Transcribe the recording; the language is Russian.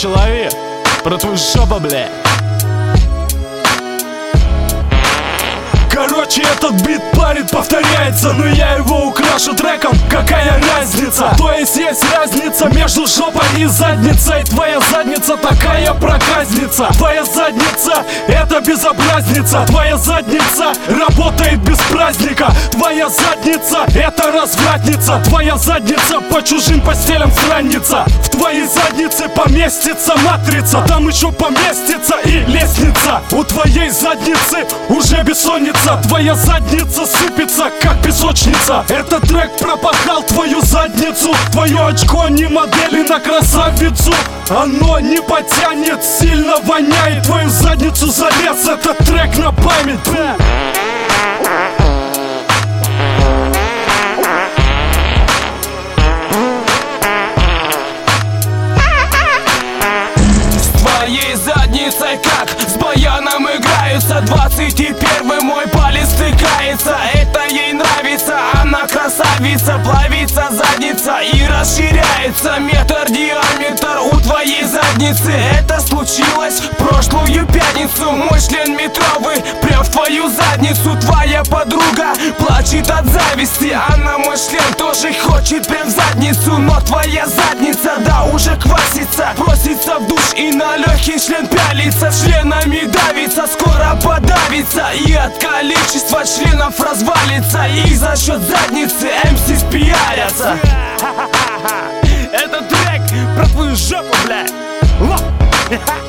человек, про твою жопу, бля. Короче, этот бит парень повторяется, но я его украшу треком, какая разница? То есть разница между жопой и задницей. Твоя задница такая проказница. Твоя задница это безобразница. Твоя задница работает без праздника. Твоя задница это развратница. Твоя задница по чужим постелям странница. В твоей заднице поместится матрица. Там еще поместится и лестница. У твоей задницы уже бессонница. Твоя задница сыпется, как песочница. Этот трек пропахал твою задницу. Твое очко не модели на красавицу. Оно не потянет, сильно воняет. Твою задницу залез этот трек на память. Твоей задницей как с баяном играются. 21-й мой палец стыкается. Это ей нравится, она красавица. Плавится задница и расширяется. Метр диаметр у твоей задницы. Это случилось в прошлую пятницу. Мой член метровый прям в твою задницу. Твоя подруга плачет от зависти. Она мой член тоже хочет прям в задницу. Но твоя задница, да, уже квасится. Просится в душ и на легкий член пялится. Членами давится, скоро подавится. И от количества членов развалится. И за счет задницы МС пиарятся. Это трек про твою жопу, бля.